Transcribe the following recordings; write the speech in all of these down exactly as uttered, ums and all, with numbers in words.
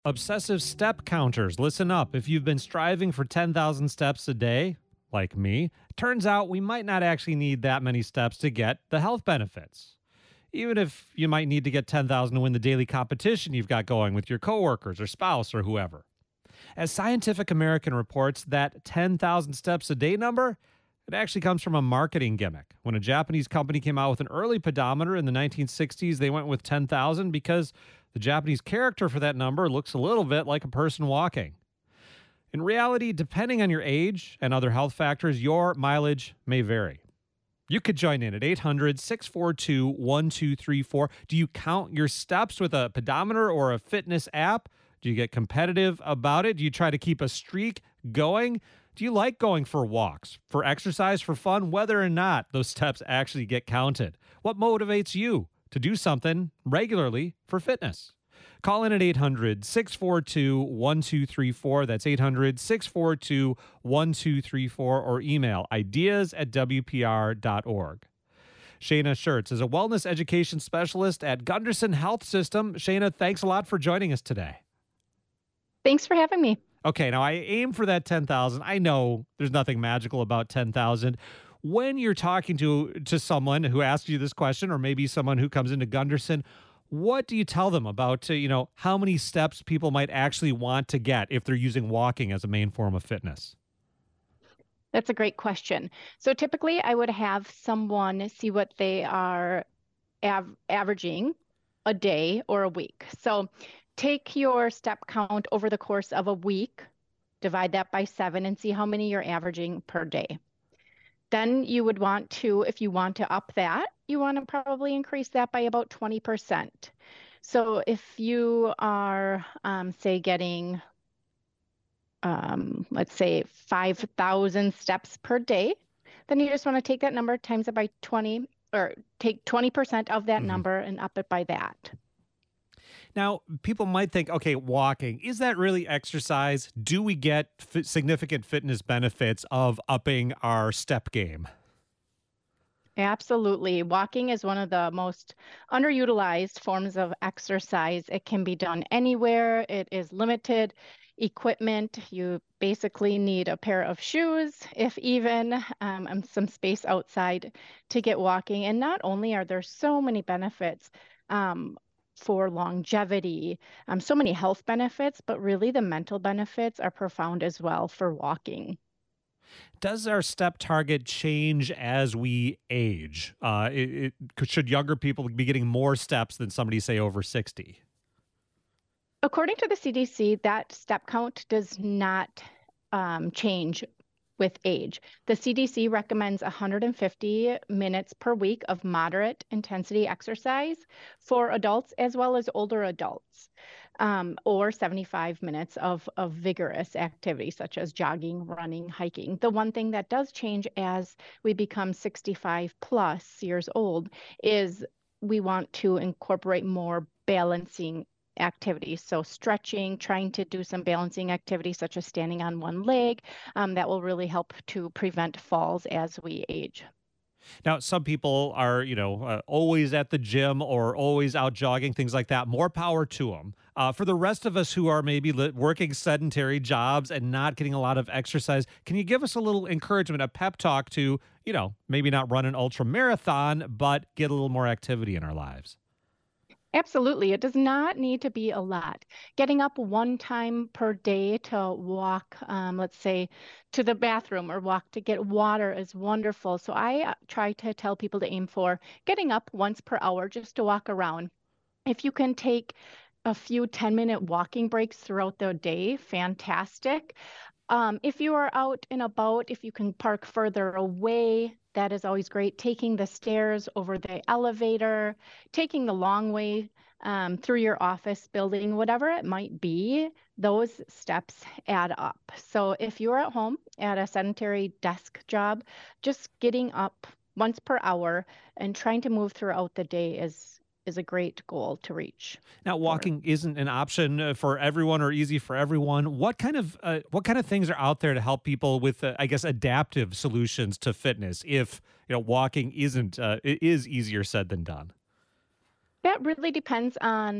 Obsessive step counters, listen up. If you've been striving for ten thousand steps a day, like me, turns out we might not actually need that many steps to get the health benefits. Even if you might need to get ten thousand to win the daily competition you've got going with your coworkers or spouse or whoever. As Scientific American reports, that ten thousand steps a day number, it actually comes from a marketing gimmick. When a Japanese company came out with an early pedometer in the nineteen sixties, they went with ten thousand because the Japanese character for that number looks a little bit like a person walking. In reality, depending on your age and other health factors, your mileage may vary. You could join in at eight hundred, six four two, one two three four. Do you count your steps with a pedometer or a fitness app? Do you get competitive about it? Do you try to keep a streak going? Do you like going for walks, for exercise, for fun, whether or not those steps actually get counted? What motivates you to do something regularly for fitness? Call in at eight hundred, six four two, one two three four. That's eight hundred, six four two, one two three four, or email ideas at w p r dot org. Shayna Schertz is a wellness education specialist at Gunderson Health System. Shayna, thanks a lot for joining us today. Thanks for having me. Okay, now I aim for that ten thousand. I know there's nothing magical about ten thousand. When you're talking to to someone who asks you this question, or maybe someone who comes into Gunderson, what do you tell them about, uh, you know, how many steps people might actually want to get if they're using walking as a main form of fitness? That's a great question. So typically I would have someone see what they are av- averaging a day or a week. So take your step count over the course of a week, divide that by seven, and see how many you're averaging per day. Then you would want to, if you want to up that, you want to probably increase that by about twenty percent. So if you are, um, say, getting, um, let's say, five thousand steps per day, then you just want to take that number, times it by twenty, or take twenty percent of that Mhm. number and up it by that. Now, people might think, okay, walking, is that really exercise? Do we get f- significant fitness benefits of upping our step game? Absolutely. Walking is one of the most underutilized forms of exercise. It can be done anywhere. It is limited equipment. You basically need a pair of shoes, if even, um, and some space outside to get walking. And not only are there so many benefits, um, for longevity, um, so many health benefits, but really the mental benefits are profound as well for walking. Does our step target change as we age? Uh, it, it, could- should younger people be getting more steps than somebody, say, over sixty? According to the C D C, that step count does not um, change with age. The C D C recommends one hundred fifty minutes per week of moderate intensity exercise for adults as well as older adults, um, or seventy-five minutes of, of vigorous activity such as jogging, running, hiking. The one thing that does change as we become sixty-five plus years old is we want to incorporate more balancing activities. So stretching, trying to do some balancing activities such as standing on one leg, um, that will really help to prevent falls as we age. Now, some people are, you know, uh, always at the gym or always out jogging, things like that. More power to them. Uh, for the rest of us who are maybe li- working sedentary jobs and not getting a lot of exercise, can you give us a little encouragement, a pep talk to, you know, maybe not run an ultra marathon, but get a little more activity in our lives? Absolutely. It does not need to be a lot. Getting up one time per day to walk, um, let's say, to the bathroom or walk to get water is wonderful. So I uh, try to tell people to aim for getting up once per hour just to walk around. If you can take a few ten minute walking breaks throughout the day, fantastic. Um, if you are out and about, if you can park further away, that is always great. Taking the stairs over the elevator, taking the long way um, through your office building, whatever it might be, those steps add up. So if you're at home at a sedentary desk job, just getting up once per hour and trying to move throughout the day is is a great goal to reach. Now, For. walking isn't an option uh, for everyone or easy for everyone. What kind of uh, what kind of things are out there to help people with, uh, I guess, adaptive solutions to fitness? If you know, walking isn't uh, it is easier said than done. That really depends on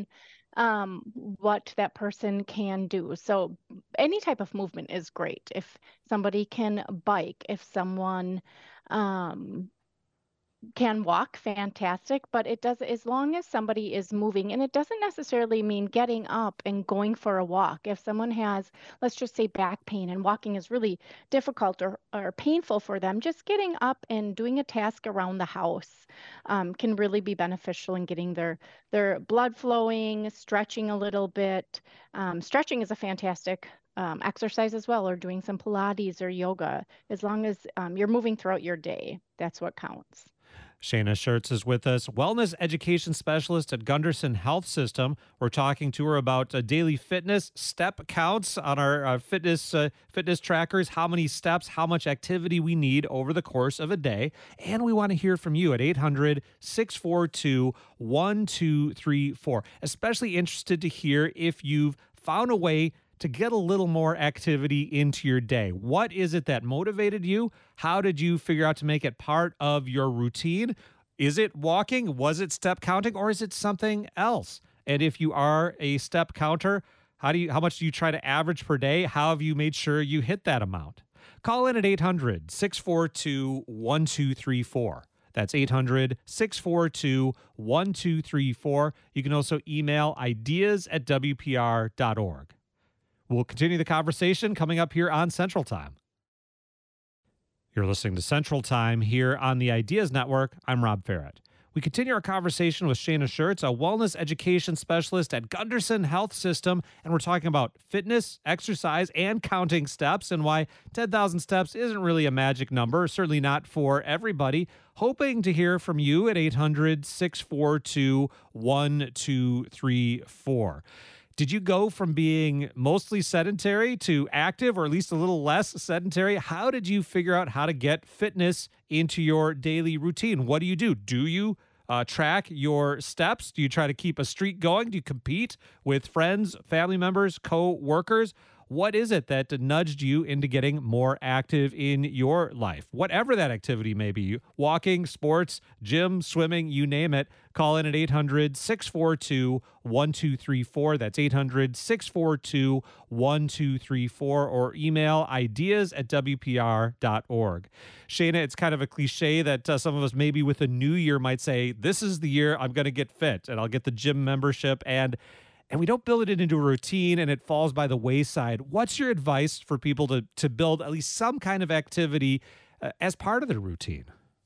um, what that person can do. So any type of movement is great. If somebody can bike, if someone um, can walk, fantastic, but it does, as long as somebody is moving, and it doesn't necessarily mean getting up and going for a walk. If someone has, let's just say, back pain and walking is really difficult or, or painful for them, just getting up and doing a task around the house um, can really be beneficial in getting their their blood flowing, stretching a little bit. Um, stretching is a fantastic um, exercise as well, or doing some Pilates or yoga. As long as um, you're moving throughout your day, that's what counts. Shana Schertz is with us, wellness education specialist at Gunderson Health System. We're talking to her about uh, daily fitness, step counts on our uh, fitness uh, fitness trackers, how many steps, how much activity we need over the course of a day. And we want to hear from you at eight hundred, six four two, one two three four. Especially interested to hear if you've found a way to get a little more activity into your day. What is it that motivated you? How did you figure out to make it part of your routine? Is it walking? Was it step counting? Or is it something else? And if you are a step counter, how do you how much do you try to average per day? How have you made sure you hit that amount? Call in at eight hundred, six four two, one two three four. That's eight hundred, six four two, one two three four. You can also email ideas at w p r dot org. We'll continue the conversation coming up here on Central Time. You're listening to Central Time here on the Ideas Network. I'm Rob Farrett. We continue our conversation with Shana Schertz, a wellness education specialist at Gunderson Health System, and we're talking about fitness, exercise, and counting steps, and why ten thousand steps isn't really a magic number, certainly not for everybody. Hoping to hear from you at eight hundred, six four two, one two three four. Did you go from being mostly sedentary to active, or at least a little less sedentary? How did you figure out how to get fitness into your daily routine? What do you do? Do you uh, track your steps? Do you try to keep a streak going? Do you compete with friends, family members, co-workers? What is it that nudged you into getting more active in your life? Whatever that activity may be, walking, sports, gym, swimming, you name it. Call in at eight hundred, six four two, one two three four. That's eight hundred, six four two, one two three four, or email ideas at w p r dot org. Shana, it's kind of a cliche that uh, some of us maybe with a new year might say, this is the year I'm going to get fit and I'll get the gym membership, and and we don't build it into a routine and it falls by the wayside. What's your advice for people to to build at least some kind of activity uh, as part of their routine?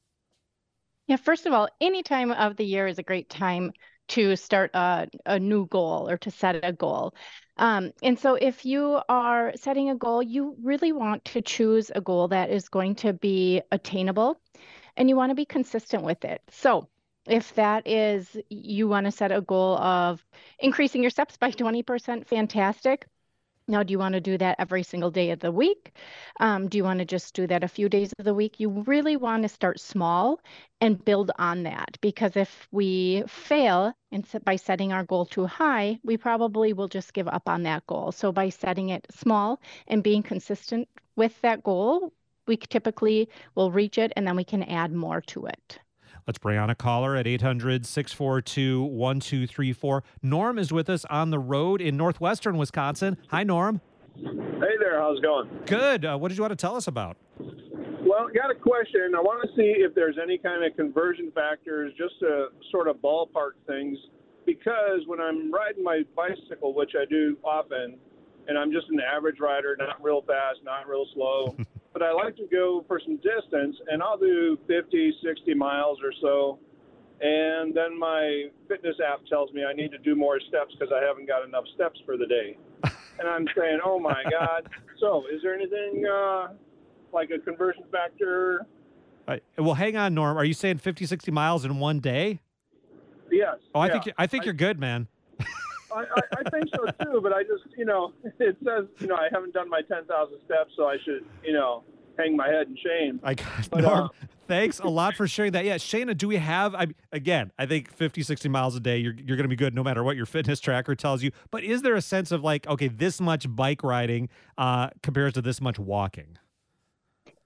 Yeah, first of all, any time of the year is a great time to start a, a new goal or to set a goal. Um, and so if you are setting a goal, you really want to choose a goal that is going to be attainable, and you want to be consistent with it. So if that is, you want to set a goal of increasing your steps by twenty percent, fantastic. Now, do you want to do that every single day of the week? Um, do you want to just do that a few days of the week? You really want to start small and build on that, because if we fail and set, by setting our goal too high, we probably will just give up on that goal. So by setting it small and being consistent with that goal, we typically will reach it, and then we can add more to it. Let's bring on a caller at eight hundred, six four two, one two three four. Norm is with us on the road in northwestern Wisconsin. Hi, Norm. Hey there. How's it going? Good. Uh, what did you want to tell us about? Well, got a question. I want to see if there's any kind of conversion factors, just to sort of ballpark things, because when I'm riding my bicycle, which I do often, and I'm just an average rider, not real fast, not real slow, but I like to go for some distance, and I'll do fifty, sixty miles or so, and then my fitness app tells me I need to do more steps because I haven't got enough steps for the day. And I'm saying, oh, my God. So is there anything uh, like a conversion factor? Uh, well, hang on, Norm. Are you saying fifty, sixty miles in one day? Yes. Oh, I yeah. think, I think I, you're good, man. I, I, I think so, too, but I just, you know, it says, you know, I haven't done my ten thousand steps, so I should, you know, hang my head in shame. I got But, Norm, uh, thanks a lot for sharing that. Yeah, Shana, do we have, I, again, I think fifty, sixty miles a day, you're, you're going to be good no matter what your fitness tracker tells you. But is there a sense of like, okay, this much bike riding uh, compares to this much walking?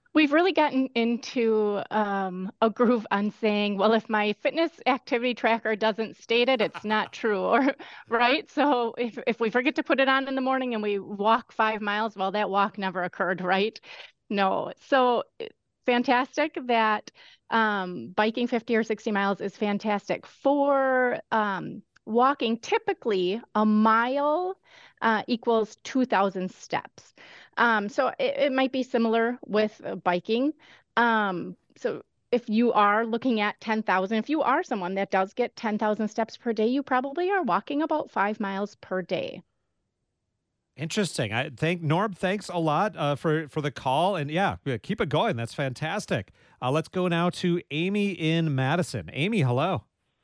We've really gotten into um, a groove on saying, well, if my fitness activity tracker doesn't state it, it's not true, or right? So if if we forget to put it on in the morning and we walk five miles, well, that walk never occurred, right? No. So fantastic that um, biking fifty or sixty miles is fantastic. For um, walking, typically a mile uh, equals two thousand steps. Um, so it, it might be similar with uh, biking. Um, so if you are looking at ten thousand, if you are someone that does get ten thousand steps per day, you probably are walking about five miles per day. Interesting. I thank Norm. Thanks a lot uh, for for the call, and yeah, yeah, keep it going. That's fantastic. Uh, let's go now to Amy in Madison. Amy, hello.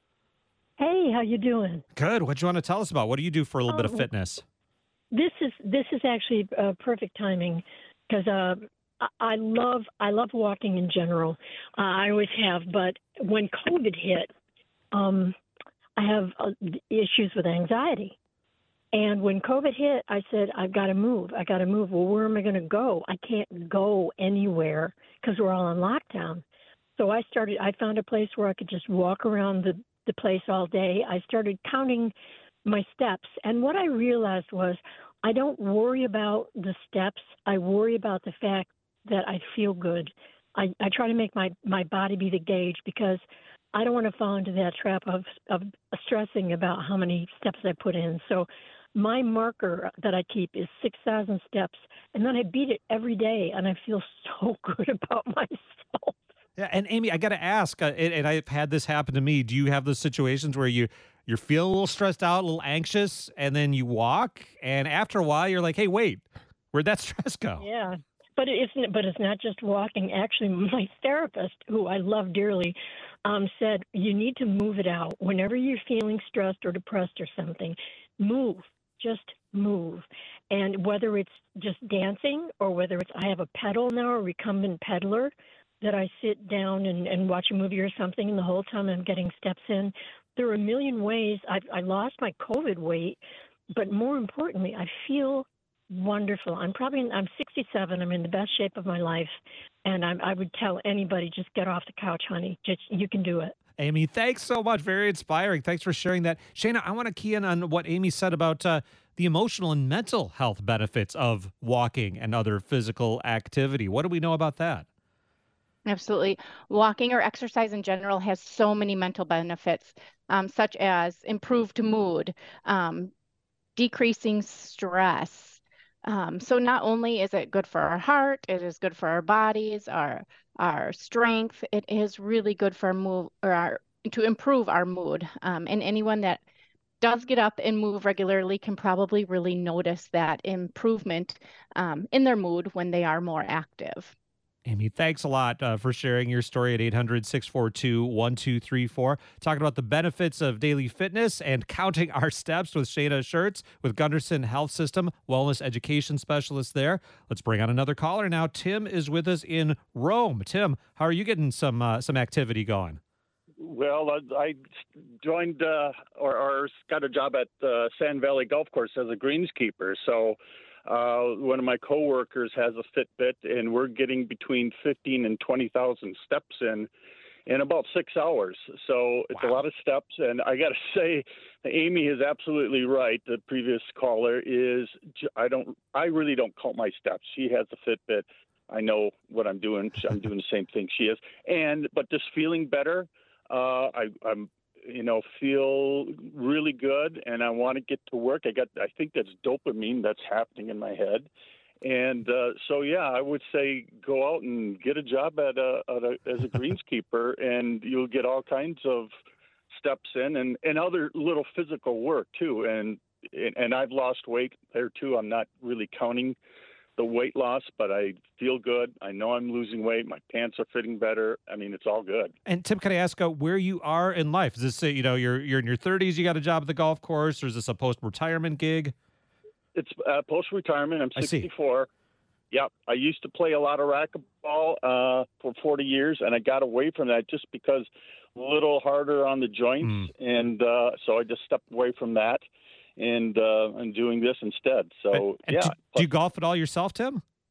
Hey, how you doing? Good. What do you want to tell us about? What do you do for a little Oh, bit of fitness? This is this is actually uh, perfect timing because uh, I, I love I love walking in general. Uh, I always have, but when COVID hit, um, I have uh, issues with anxiety. And when COVID hit, I said, I've got to move. I got to move. Well, where am I going to go? I can't go anywhere because we're all on lockdown. So I started, I found a place where I could just walk around the, the place all day. I started counting my steps. And what I realized was I don't worry about the steps. I worry about the fact that I feel good. I, I try to make my, my body be the gauge because I don't want to fall into that trap of, of stressing about how many steps I put in. So my marker that I keep is six thousand steps, and then I beat it every day, and I feel so good about myself. Yeah, and Amy, I got to ask, uh, and, and I've had this happen to me. Do you have those situations where you you're feeling a little stressed out, a little anxious, and then you walk, and after a while, you're like, "Hey, wait, where'd that stress go?" Yeah, but it's but it's not just walking. Actually, my therapist, who I love dearly, um, said you need to move it out whenever you're feeling stressed or depressed or something. Move. Just move. And whether it's just dancing or whether it's I have a pedal now, a recumbent peddler that I sit down and, and watch a movie or something, and the whole time I'm getting steps in. There are a million ways. I, I lost my COVID weight, but more importantly, I feel wonderful. I'm probably I'm sixty-seven. I'm in the best shape of my life, and I, I would tell anybody, just get off the couch, honey. Just you can do it. Amy, thanks so much. Very inspiring. Thanks for sharing that. Shana, I want to key in on what Amy said about uh, the emotional and mental health benefits of walking and other physical activity. What do we know about that? Absolutely. Walking or exercise in general has so many mental benefits, um, such as improved mood, um, decreasing stress. Um, so not only is it good for our heart, it is good for our bodies, our our strength. It is really good for our mood or our, to improve our mood. Um, and anyone that does get up and move regularly can probably really notice that improvement um, in their mood when they are more active. Amy, thanks a lot uh, for sharing your story at eight hundred, six four two, one two three four. Talking about the benefits of daily fitness and counting our steps with Shana Schertz with Gunderson Health System, wellness education specialist there. Let's bring on another caller now. Tim is with us in Rome. Tim, how are you getting some uh, some activity going? Well, I, I joined uh, or, or got a job at uh, Sand Valley Golf Course as a greenskeeper. So Uh, one of my coworkers has a Fitbit, and we're getting between fifteen and twenty thousand steps in in about six hours. So it's wow. a lot of steps. And I got to say, Amy is absolutely right. The previous caller is, I don't, I really don't count my steps. She has a Fitbit. I know what I'm doing. I'm doing the same thing she is. And, but just feeling better, uh, I, I'm, you know, feel really good, and I want to get to work. I got, I think that's dopamine that's happening in my head. And uh, so, yeah, I would say go out and get a job at a, at a as a greenskeeper, and you'll get all kinds of steps in and, and other little physical work, too. And, and I've lost weight there, too. I'm not really counting the weight loss, but I feel good. I know I'm losing weight. My pants are fitting better. I mean, it's all good. And Tim, can I ask uh, where you are in life? Is this, uh, you know, you're you're in your thirties, you got a job at the golf course, or is this a post-retirement gig? It's uh, post-retirement. I'm sixty-four. Yep. I used to play a lot of racquetball uh, for forty years, and I got away from that just because a little harder on the joints. Mm. And uh, so I just stepped away from that. And uh, and doing this instead. So and, and yeah. Do, do you golf at all yourself, Tim?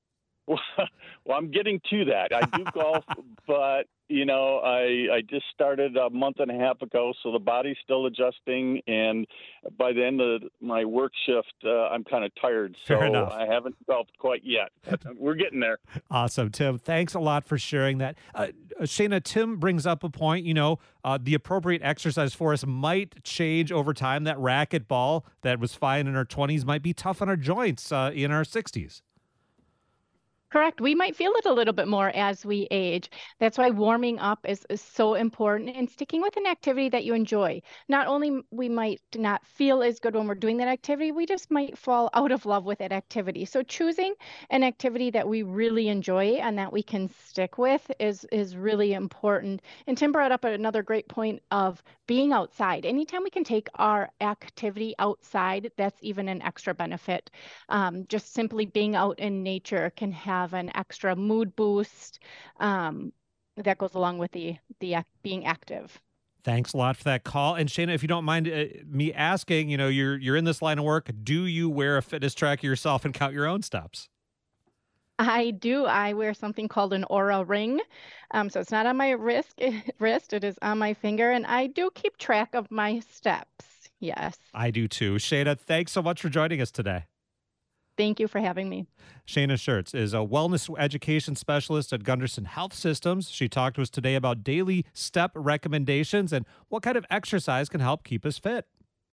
Well, well, I'm getting to that. I do golf, but you know, I I just started a month and a half ago, so the body's still adjusting. And by the end of my work shift, uh, I'm kind of tired, so Fair enough. I haven't golfed quite yet. We're getting there. Awesome, Tim. Thanks a lot for sharing that. Uh, Shayna, Tim brings up a point. You know, uh, the appropriate exercise for us might change over time. That racket ball that was fine in our twenties might be tough on our joints uh, in our sixties. Correct. We might feel it a little bit more as we age. That's why warming up is, is so important, and sticking with an activity that you enjoy. Not only m- we might not feel as good when we're doing that activity, we just might fall out of love with that activity. So choosing an activity that we really enjoy and that we can stick with is is really important. And Tim brought up another great point of being outside. Anytime we can take our activity outside, that's even an extra benefit. Um, just simply being out in nature can have an extra mood boost um, that goes along with the the ac- being active. Thanks a lot for that call. And Shayna, if you don't mind uh, me asking, you know, you're you're in this line of work. Do you wear a fitness tracker yourself and count your own steps? I do. I wear something called an Aura ring. Um, so it's not on my wrist, wrist. It is on my finger, and I do keep track of my steps. Yes. I do too. Shayna, thanks so much for joining us today. Thank you for having me. Shayna Schertz is a wellness education specialist at Gunderson Health Systems. She talked to us today about daily step recommendations and what kind of exercise can help keep us fit.